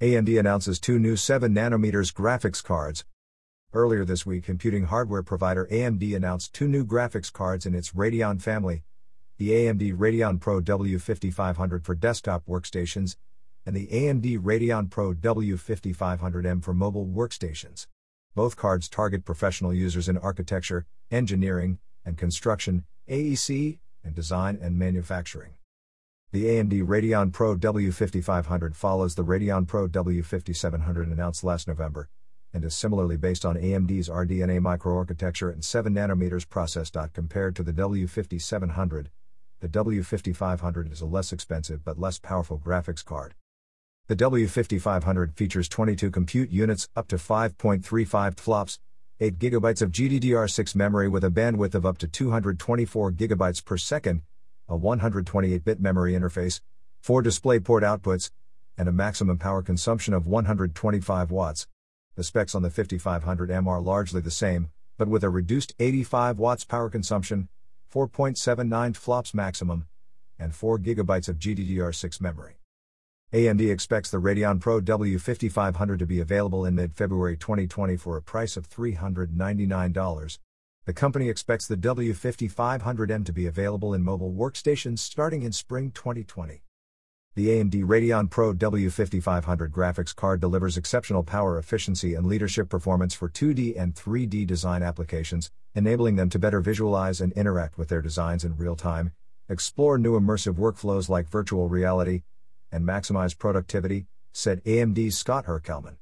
AMD announces two new 7nm graphics cards. Earlier this week, computing hardware provider AMD announced two new graphics cards in its Radeon family: the AMD Radeon Pro W5500 for desktop workstations, and the AMD Radeon Pro W5500M for mobile workstations. Both cards target professional users in architecture, engineering, and construction, AEC, and design and manufacturing. The AMD Radeon Pro W5500 follows the Radeon Pro W5700 announced last November, and is similarly based on AMD's RDNA microarchitecture and 7nm process. Compared to the W5700, the W5500 is a less expensive but less powerful graphics card. The W5500 features 22 compute units, up to 5.35 flops, 8 GB of GDDR6 memory with a bandwidth of up to 224 GB per second, a 128-bit memory interface, 4 DisplayPort outputs, and a maximum power consumption of 125 watts. The specs on the 5500M are largely the same, but with a reduced 85 watts power consumption, 4.79 flops maximum, and 4 GB of GDDR6 memory. AMD expects the Radeon Pro W5500 to be available in mid-February 2020 for a price of $399. The company expects the W5500M to be available in mobile workstations starting in spring 2020. The AMD Radeon Pro W5500 graphics card delivers exceptional power efficiency and leadership performance for 2D and 3D design applications, enabling them to better visualize and interact with their designs in real time, explore new immersive workflows like virtual reality, and maximize productivity, said AMD's Scott Herkelman.